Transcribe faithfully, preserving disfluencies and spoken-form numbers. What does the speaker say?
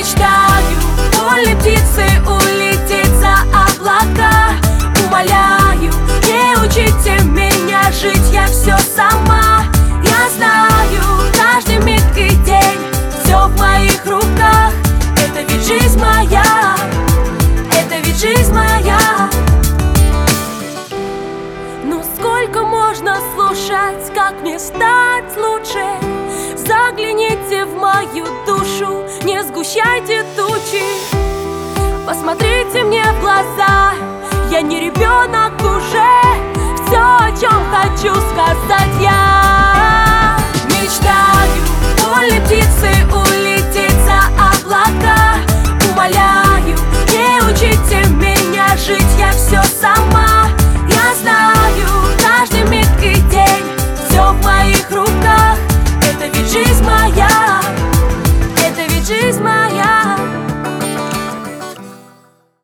Мечтаю вольной птицей улететь за облака. Умоляю, не учите меня жить, я все сама. Я знаю, каждый миг и день, все в моих руках. Это ведь жизнь моя, это ведь жизнь моя. Ну сколько можно слушать, как мне стать лучше? Загляните в мою душу, не сгущайте тучи. Посмотрите мне в глаза, я не ребенок уже. Все, о чем хочу сказать я. Мечтаю вольной птицей